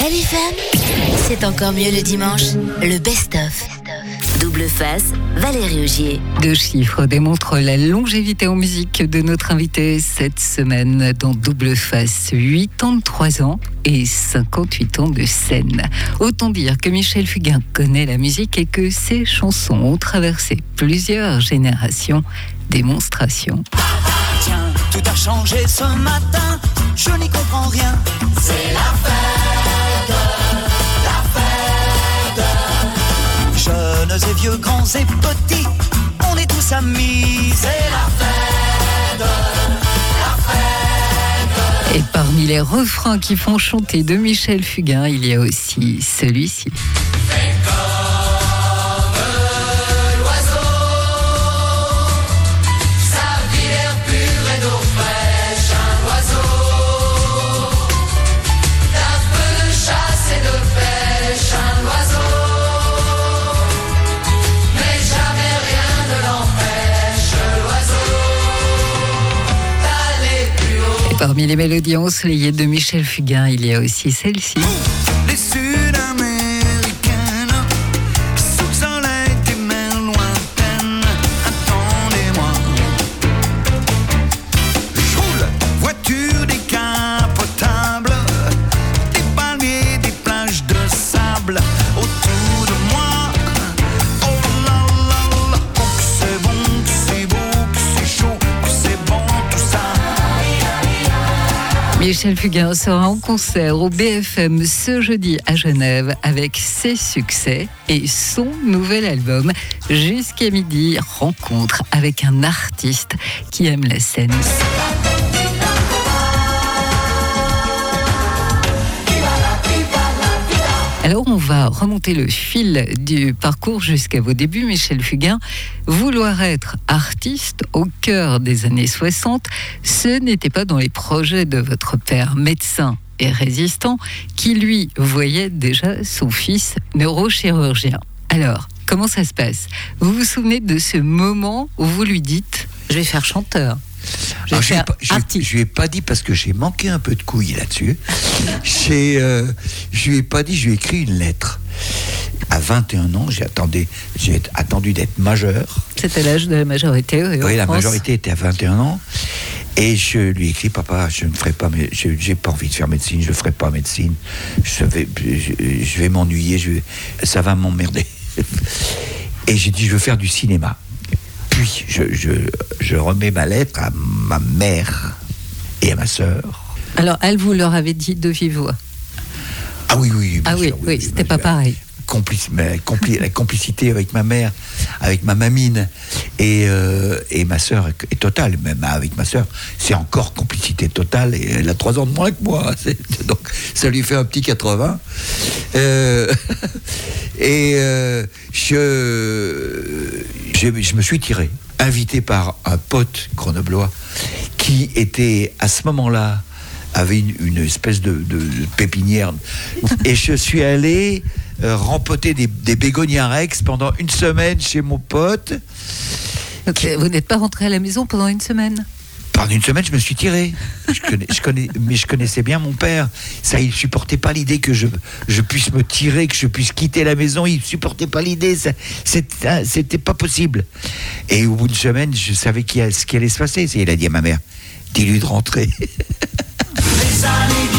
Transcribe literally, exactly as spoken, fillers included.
Salut femme, c'est encore mieux le dimanche, le best-of. Double face, Valérie Augier. Deux chiffres démontrent la longévité en musique de notre invité cette semaine dans Double Face. quatre-vingt-trois ans et cinquante-huit ans de scène. Autant dire que Michel Fugain connaît la musique et que ses chansons ont traversé plusieurs générations. Démonstration. Tiens, tout a changé ce matin, je n'y comprends rien. C'est la fête, la fête. Jeunes et vieux, grands et petits, on est tous amis. C'est la fête, la fête. Et parmi les refrains qui font chanter de Michel Fugain, il y a aussi celui-ci. Parmi les mélodies ensoleillées de Michel Fugain, il y a aussi celle-ci. Les Sud-Américaines, sous le soleil des mers lointaines, attendez-moi. Je roule, voiture décapotable, des palmiers, des plages de sable autour de moi. Oh là là là, oh que c'est bon, que c'est beau, que c'est chaud, que c'est bon tout ça. Michel Fugain sera en concert au B F M ce jeudi à Genève avec ses succès et son nouvel album. Jusqu'à midi, rencontre avec un artiste qui aime la scène. Alors, on va remonter le fil du parcours jusqu'à vos débuts, Michel Fugain. Vouloir être artiste au cœur des années soixante, ce n'était pas dans les projets de votre père, médecin et résistant, qui lui voyait déjà son fils neurochirurgien. Alors, comment ça se passe ? Vous vous souvenez de ce moment où vous lui dites « Je vais faire chanteur ». Je ne lui ai pas dit parce que j'ai manqué un peu de couilles là-dessus. j'ai, euh, je lui ai pas dit, je lui ai écrit une lettre. À vingt et un ans, j'ai attendu, j'ai attendu d'être majeur. C'était l'âge de la majorité. Oui, oui la France. majorité était à vingt et un ans. Et je lui ai écrit, papa, je ne ferai pas, je, j'ai pas envie de faire médecine, je ne ferai pas médecine. Je vais, je, je vais m'ennuyer, je vais, ça va m'emmerder. Et j'ai dit, je veux faire du cinéma. Puis, je, je, je remets ma lettre à ma mère et à ma sœur. Alors, elle, vous leur avez dit de vive voix ? Ah oui, oui. Ah oui, sûr, oui, oui, c'était pas pareil. Complice, mais, compli, la complicité avec ma mère, avec ma mamine et, euh, et ma sœur est totale. Même avec ma sœur, c'est encore complicité totale. Et elle a trois ans de moins que moi. C'est, donc, ça lui fait un petit quatre-vingts. Euh, et euh, je, je, je me suis tiré, invité par un pote grenoblois qui était à ce moment-là avait une, une espèce de, de, de pépinière. Et je suis allé euh, rempoter des, des bégonias rex pendant une semaine chez mon pote. Donc, qui... Vous n'êtes pas rentré à la maison pendant une semaine ? Pendant une semaine, je me suis tiré. Je connais, je connais, mais je connaissais bien mon père. Ça, il supportait pas l'idée que je, je puisse me tirer, que je puisse quitter la maison. Il supportait pas l'idée. Ça, c'était, c'était pas possible. Et au bout d'une semaine, je savais qui, ce qui allait se passer. Il a dit à ma mère, dis-lui de rentrer. Les années